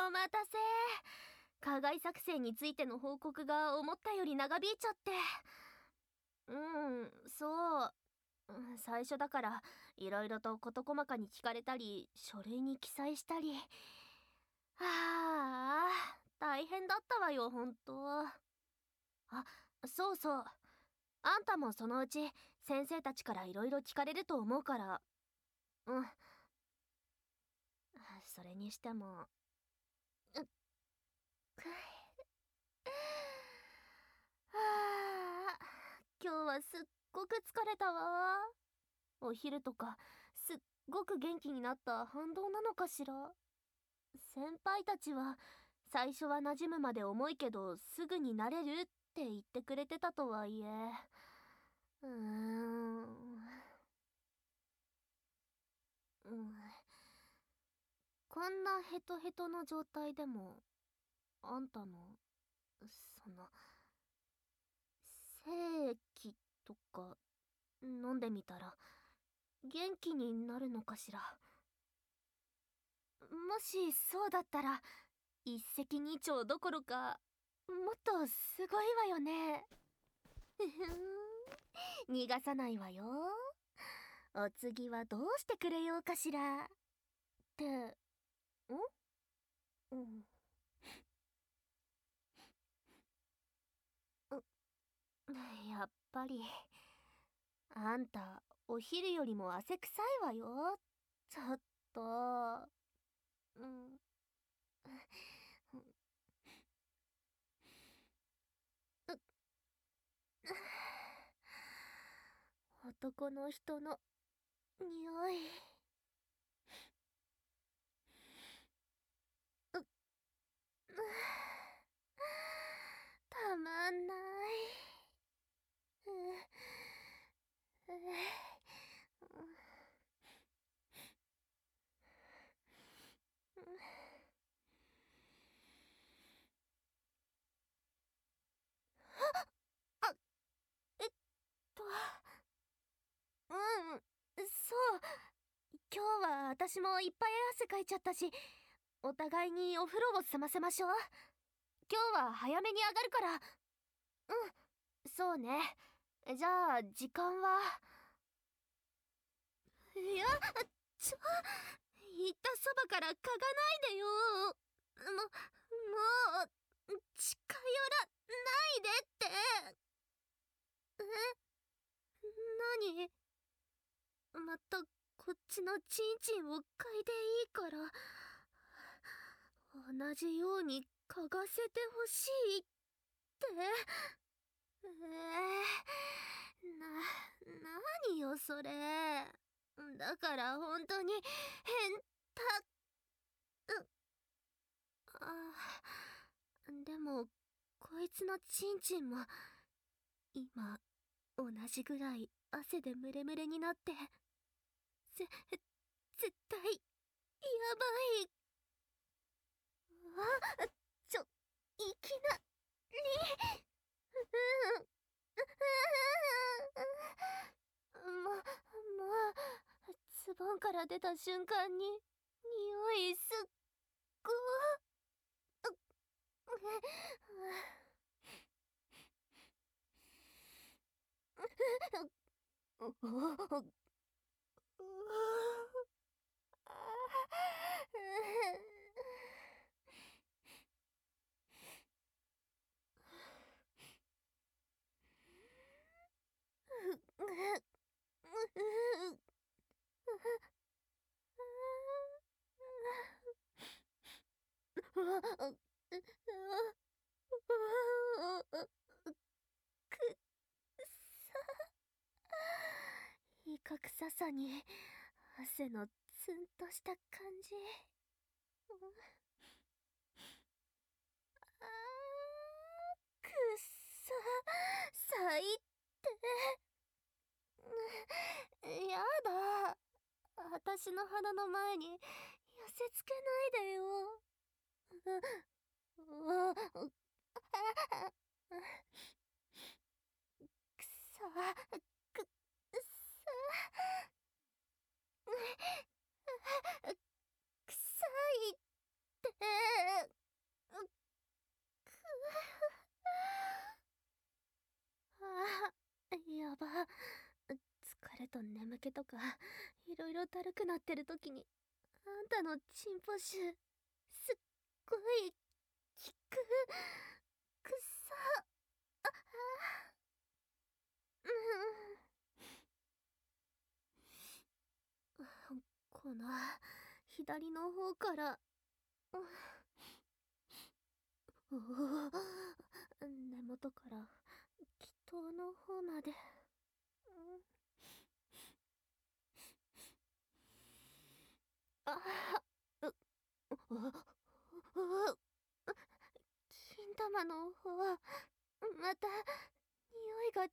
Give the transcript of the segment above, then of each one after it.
お待たせ。課外作成についての報告が思ったより長引いちゃって。そう。最初だからいろいろと事細かに聞かれたり書類に記載したり。大変だったわよ、ほんと。そうそう。あんたもそのうち先生たちからいろいろ聞かれると思うから。それにしても。今日はすっごく疲れたわ。お昼とかすっごく元気になった反動なのかしら。先輩たちは最初は馴染むまで重いけどすぐに慣れるって言ってくれてたとはいえ、こんなヘトヘトの状態でもあんたのその精液とか飲んでみたら元気になるのかしら。もしそうだったら一石二鳥どころかもっとすごいわよね。逃がさないわよ。お次はどうしてくれようかしらってうん。やっぱりあんたお昼よりも汗臭いわよ。ちょっと。男の人の匂い。たまんない。あ、えっと、そう。今日は私もいっぱい汗かいちゃったし、お互いにお風呂を済ませましょう。今日は早めに上がるから。そうね。じゃあ、時間は。いや、言ったそばから嗅がないでよ。近寄らないでって。何？またこっちのチンチンを嗅いでいいから、同じように嗅がせてほしいって。何よそれ。だから本当に変でもこいつのチンチンも今同じぐらい汗でムレムレになって、絶対やばい。いきなり。もうズボンから出た瞬間に匂いすっごいかくささに汗のツンとした感じ。くっさ、最低。やだ。私の鼻の前に寄せつけないでよ。くさ、くっさ、臭いって。 ろいろだるくなってる時にあんたのチンポ臭すっごい効く。くっさ。この左の方から根元から気筒の方まで。金玉の方はまた匂いが違って、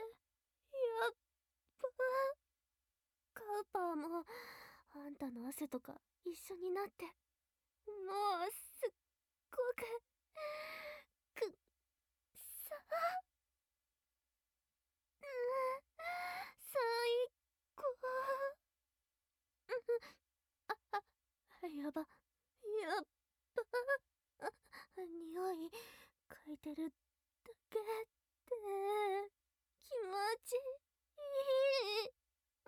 やっぱカウパーもあんたの汗とか一緒になって、もうすっごくくさ、最高。やば、やっば、匂い嗅いでるだけで気持ちいい。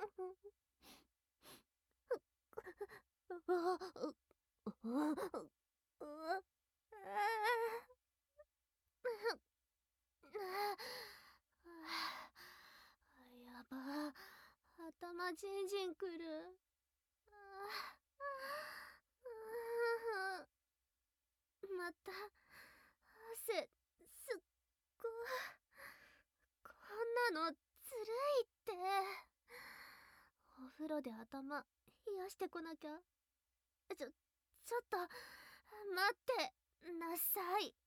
やば、頭ジンジンくる。また汗すっご。こんなのずるいって。お風呂で頭冷やしてこなきゃ。ちょっと待ってなさいよ。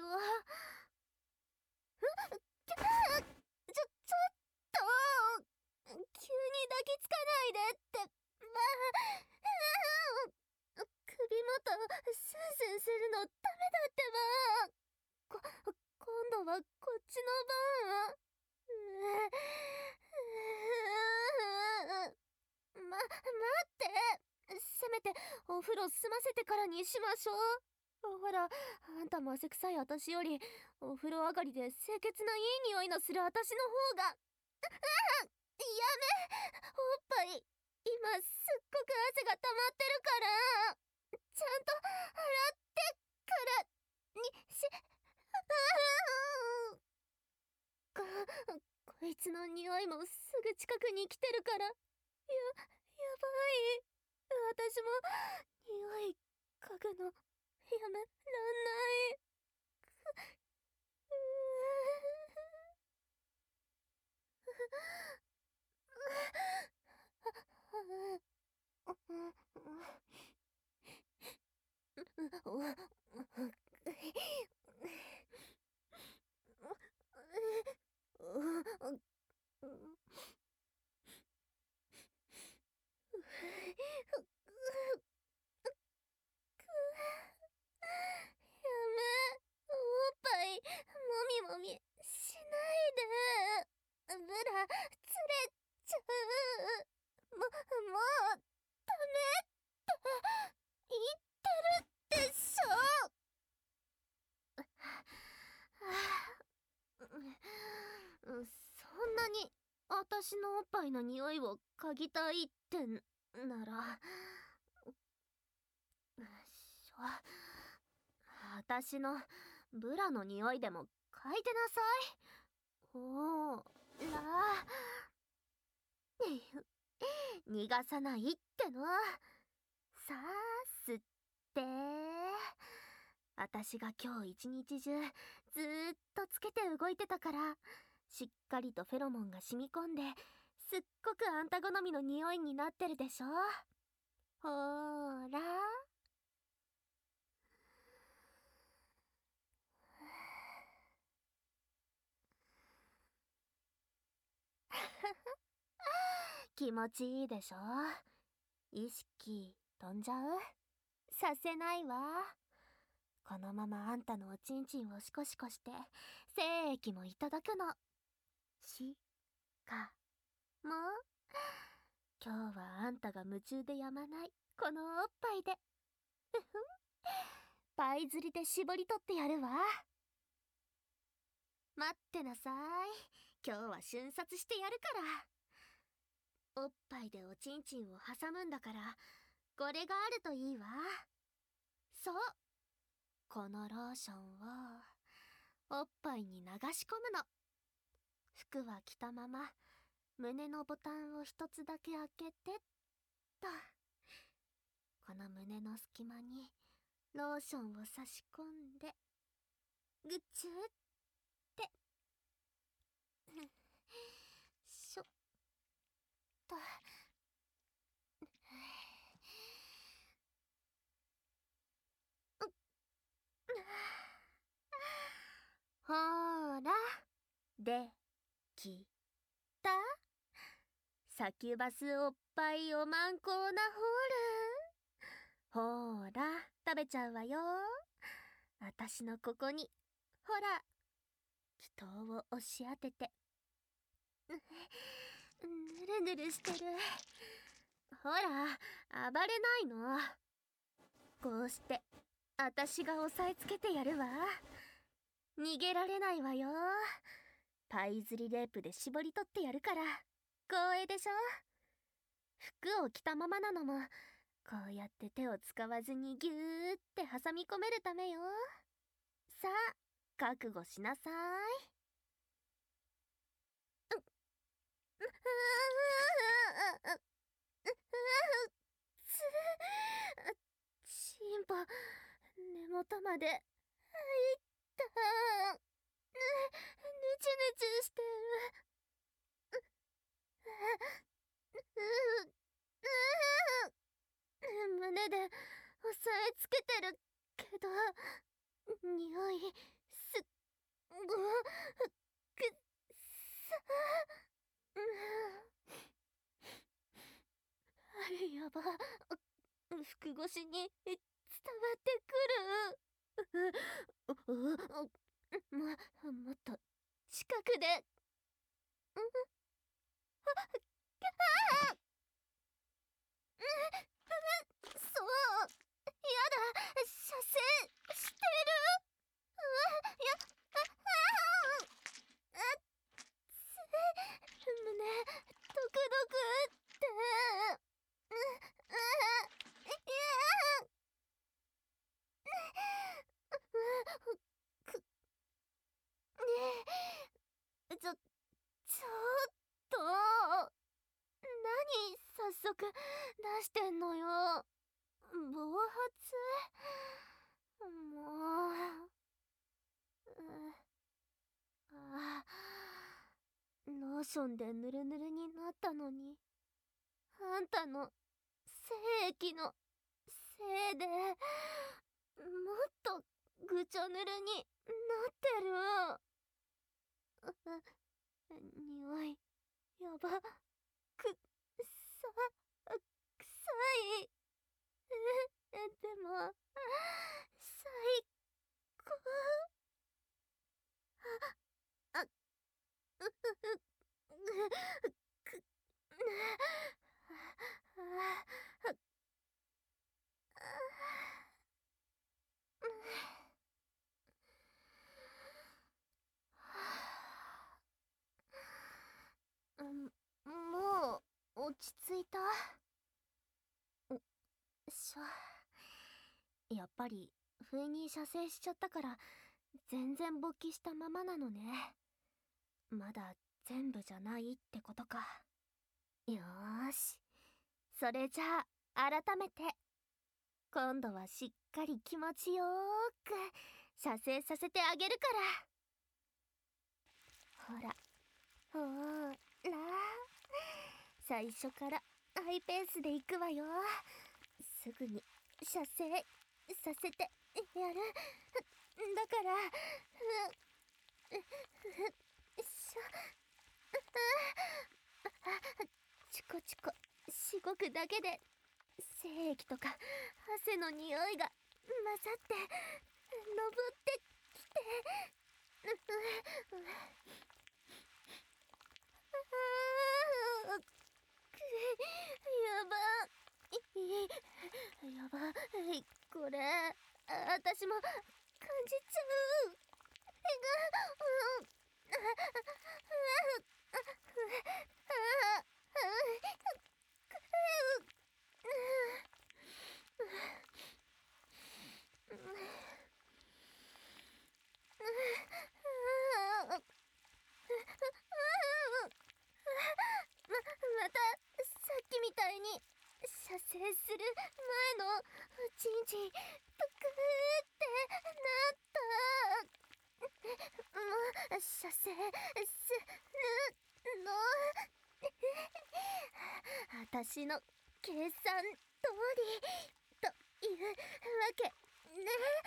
ちょっと急に抱きつかないでって。首元スンスンするのダメだってば。今度はこっちの番。待って。せめてお風呂済ませてからにしましょう。ほら、あんたも汗臭い私よりお風呂上がりで清潔ないい匂いのする私の方が。やめ、おっぱい今すっごく汗が溜まってるから、ちゃんと洗ってからにし。こいつの匂いもすぐ近くに来てるから、やばい。私も匂い嗅ぐのやめらんない。やめ、おっぱいもみもみしないで。ブラつれちゃう。もうダメって言ってるでしょ。そんなに私のおっぱいの匂いを嗅ぎたいってなら、私のブラの匂いでも嗅いでなさい。ほーら逃がさないっての。さあ吸って。私が今日一日中ずーっとつけて動いてたから、しっかりとフェロモンが染み込んですっごくあんた好みの匂いになってるでしょ。ほーら気持ちいいでしょ。意識飛んじゃう？させないわ。このままあんたのおちんちんをシコシコして精液もいただくの。しかも今日はあんたが夢中でやまないこのおっぱいでパイ釣りで絞り取ってやるわ。待ってなさい。今日は瞬殺してやるから。 おっぱいでおちんちんを挟むんだから、これがあるといいわ。そう、このローションをおっぱいに流し込むの。服は着たまま胸のボタンを一つだけ開けてっと。この胸の隙間にローションを差し込んで、ぐちゅってしょっと。ほーら、できた。サキュバスおっぱいおまんこーなホール。ほーら、食べちゃうわよ。あたしのここに、ほら、気筒を押し当てて。ぬるぬるしてる。ほら、暴れないの。こうして、あたしが押さえつけてやるわ。逃げられないわよ。パイズリレープで絞り取ってやるから。光栄でしょ。服を着たままなのも、こうやって手を使わずにギューって挟み込めるためよ。さあ、覚悟しなさい。チンポ、根元まで入った。ぬちゅぬちゅしてる。胸で押さえつけてるけど、匂いすっごくさ。やば、服越しに伝わってくる。もっと近くで。そう、やだ、射精してる。や、胸ドクドクって。いや、く、ちょっと、何早速出してんのよ。暴発。もう、あ、ローションでヌルヌルになったのに、あんたの精液のせいで、もっとぐちょぬるになってる。匂い、やば、臭い。でも、最高。あ、く、もう、落ち着いた。やっぱり、不意に射精しちゃったから、全然勃起したままなのね。まだ全部じゃないってことか。よーし。それじゃあ、改めて。今度はしっかり気持ちよーく、射精させてあげるから。ほら、ほーら。最初からハイペースで行くわよ。すぐに射精させてやる。だから、しょ、チコチコしごくだけで精液とか汗の匂いが混ざって登ってきて、やばやばい、これ私も感じちゃう。 またさっきみたいに射精する前のチンチンぷくってなった。もう射精するの私の計算通りというわけね。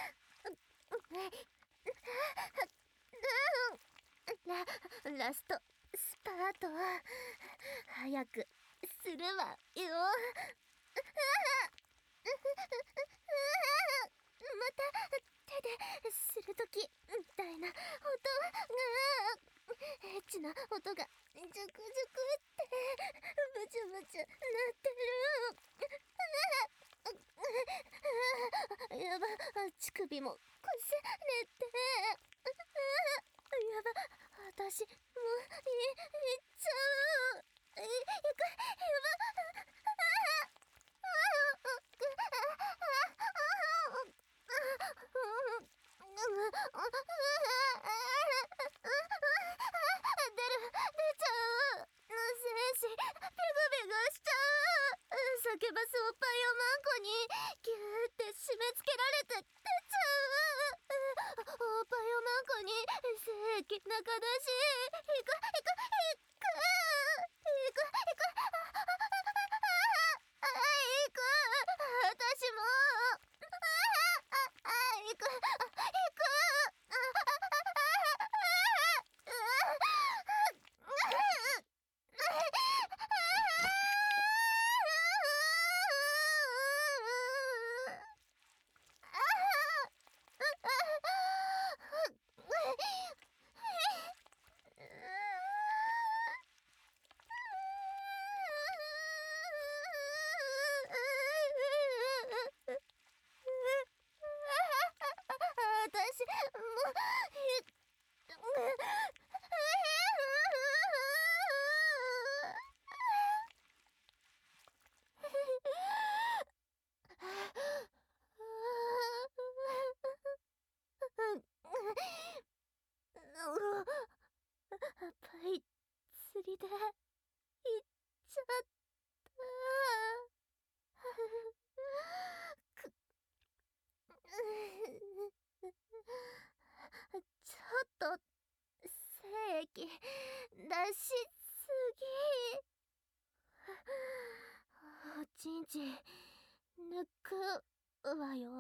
ラストスパート早くするわよ。また手でするときみたいな音がエッチな音がジュクジュクってブチュブチュなってる。やば、乳首もこすれて、やば、私もういっちゃう。やば。出ちゃう。精子ビグビグしちゃう。叫ばすおっぱいをマンコにギューって締め付けられて出ちゃう。おっぱいをマンコに精液中出しいく私も行く。私もパイ釣りで行っちゃった。ちょっと精液出しすぎ。おちんちん抜くわよ。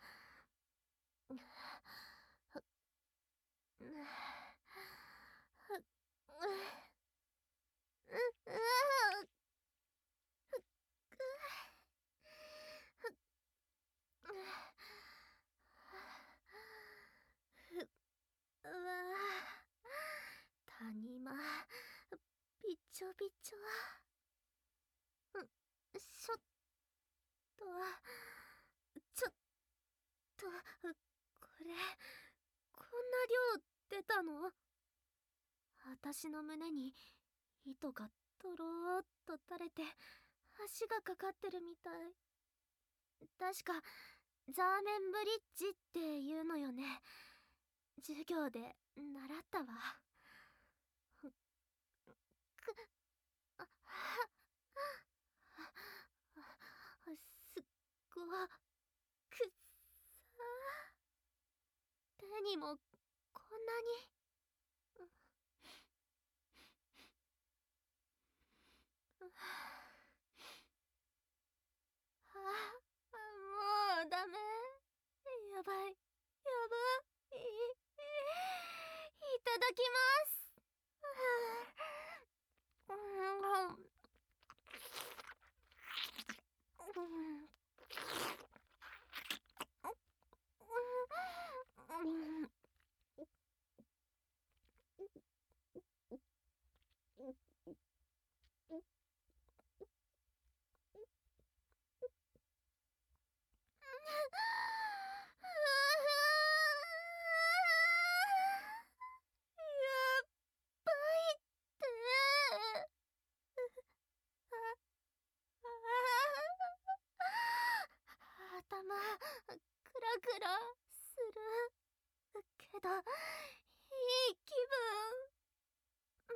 うわ谷間びちょびちょ。ちょっとこれこんな量出たの？私の胸に糸がとろーっと垂れて足がかかってるみたい。確かザーメンブリッジっていうのよね。授業で習ったわ。すっごくさ。手にもこんなに。もうダメ。やばい。いただきます。 クラクラするけど、いい気分。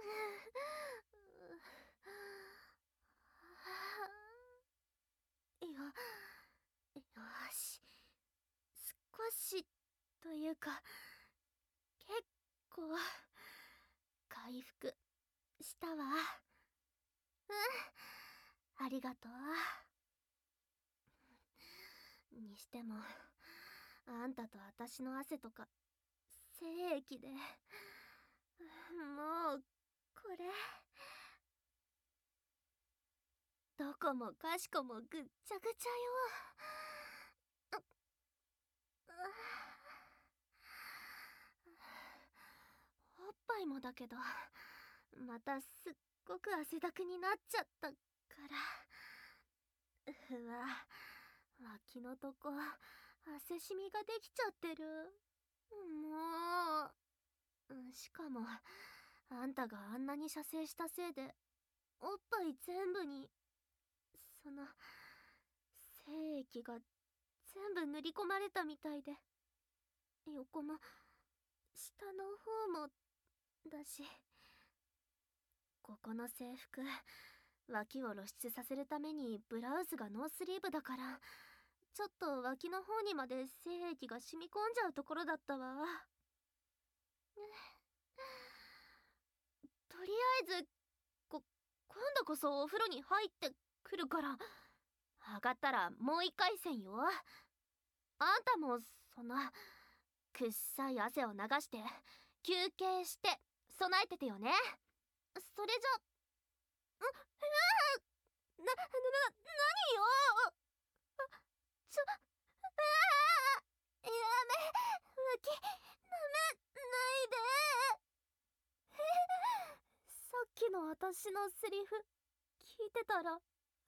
よし、少しというか結構回復したわ。ありがとう。にしてもあんたと私の汗とか精液でもうこれどこもかしこもぐっちゃぐちゃよ。おっぱいもだけどまたすっごく汗だくになっちゃったから、うわ、脇のとこ汗しみができちゃってる。もうしかもあんたがあんなに射精したせいでおっぱい全部にその精液が全部塗り込まれたみたいで、横も下の方もだし、ここの制服脇を露出させるためにブラウスがノースリーブだから、ちょっと脇の方にまで精液が染み込んじゃうところだったわ。とりあえず今度こそお風呂に入ってくるから、上がったらもう一回戦よ。あんたもそのくっさい汗を流して休憩して備えててよね。それじゃ何よ。やめ、脇舐めないで。さっきの私のセリフ聞いてたらまた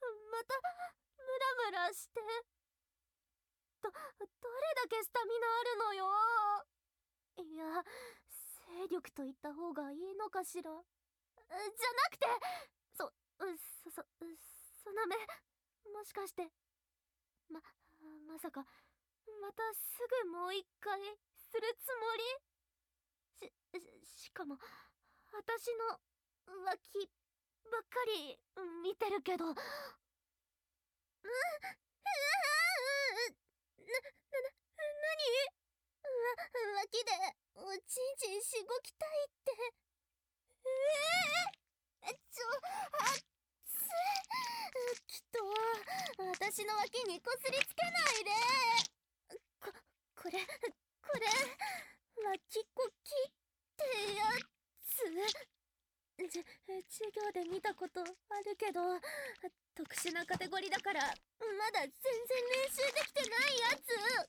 ムラムラして、どれだけスタミナあるのよ。いや、精力と言った方がいいのかしら。じゃなくて、その目、もしかしてまさかまたすぐもう一回するつもり？しかも私の脇ばっかり見てるけど。脇でおちんちんしごきたいって。あっつきっと私の脇にこすりつけないで。これ脇こきってやつ。授業で見たことあるけど、特殊なカテゴリーだからまだ全然練習できてないやつ。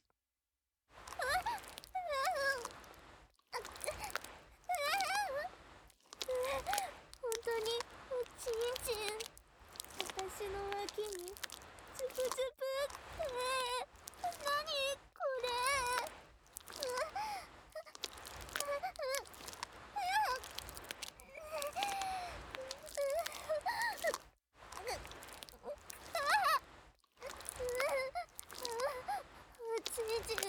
本当におちんちん私の脇にズブズブって何これ。おちんちん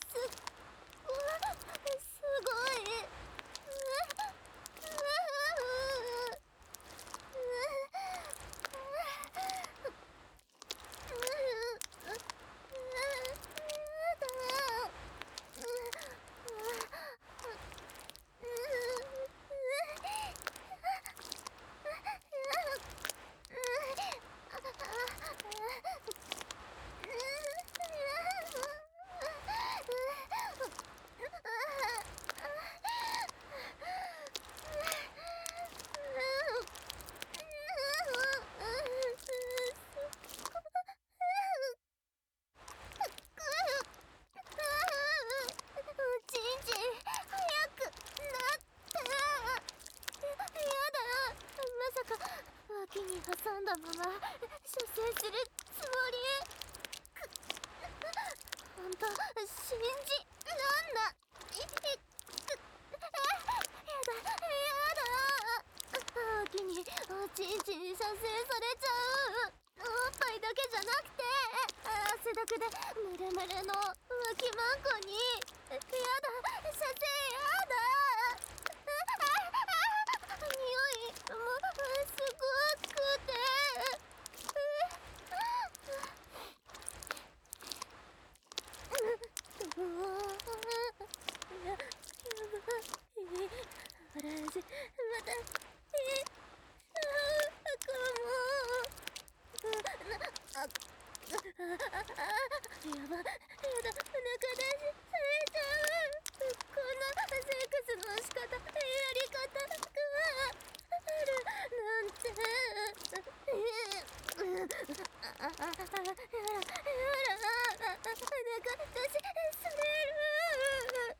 すごい。脇に挟んだまま射精するつもり？ほんと信じらんな。やだ。脇におちんちん射精されちゃう。おっぱいだけじゃなくて汗だでムレムレの浮気マンコに。やだ、射精やだ。匂いもすごくて。うわやばい。嵐またあ、やば、やだ、中出しされちゃう。こんなセックスの仕方、やり方があるなんて。中出しされる。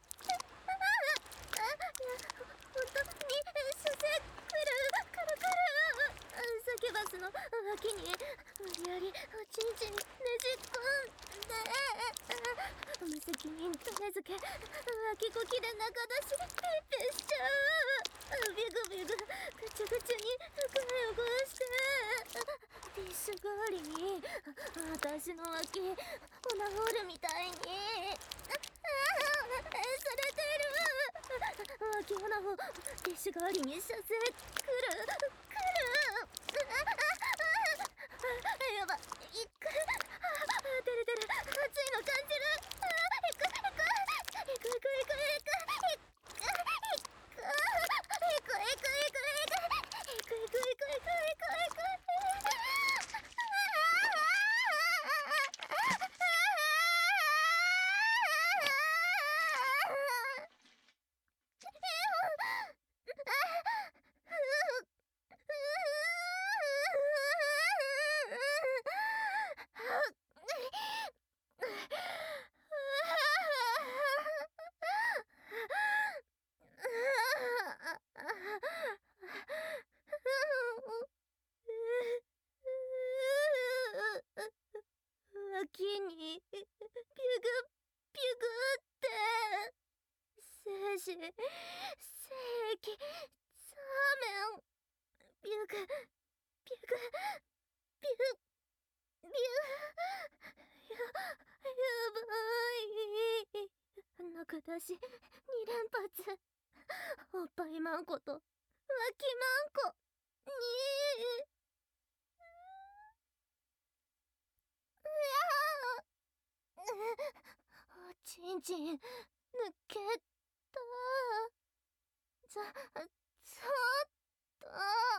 本当に射精サキュバスの脇に無理やりおちんちんねじ込んで、無責任種付け脇こきで中出しピッピしちゃう。ビグビグぐちゅぐちゅに服汚してティッシュ代わりに私の脇オナホールみたいにされてる。脇オナホティッシュ代わりに射精くるやばいく出る熱いの感じる。脇にピュグピュグって精子精液サーメンピュグピュグピュピュやばい。中出し2連発。おっぱいマンコと脇マンコにおちんちん抜けた。ちょっと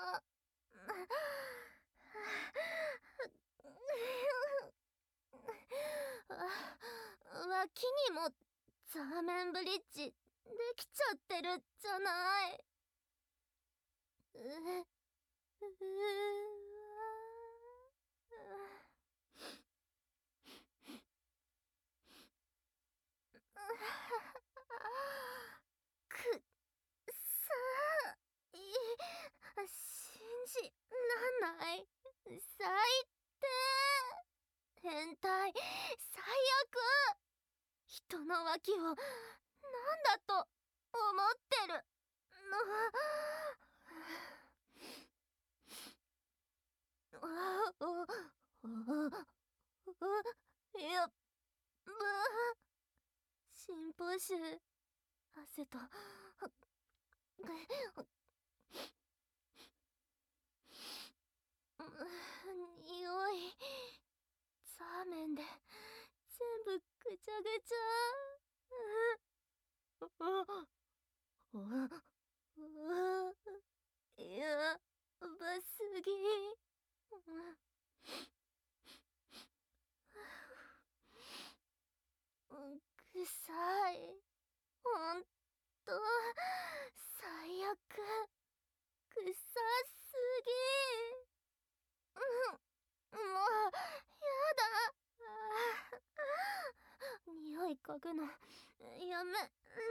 脇にもザーメンブリッジできちゃってるじゃない。くさい信じらんない。最低変態最悪。人の脇をなんだと思ってるやっば心拍数汗と匂いザーメンで全部ぐちゃぐちゃ。やばすぎ。臭い。ほんと最悪。臭すぎ。もうやだ。匂い嗅ぐのやめ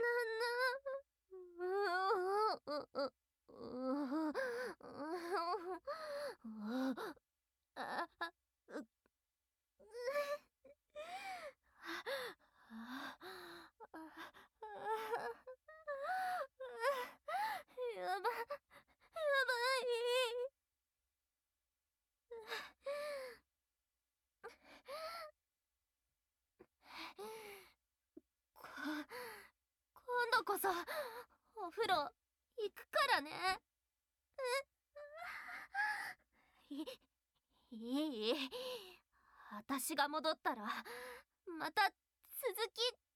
やばい。 度こそお風呂行くからね。いいい私が戻ったらまた続き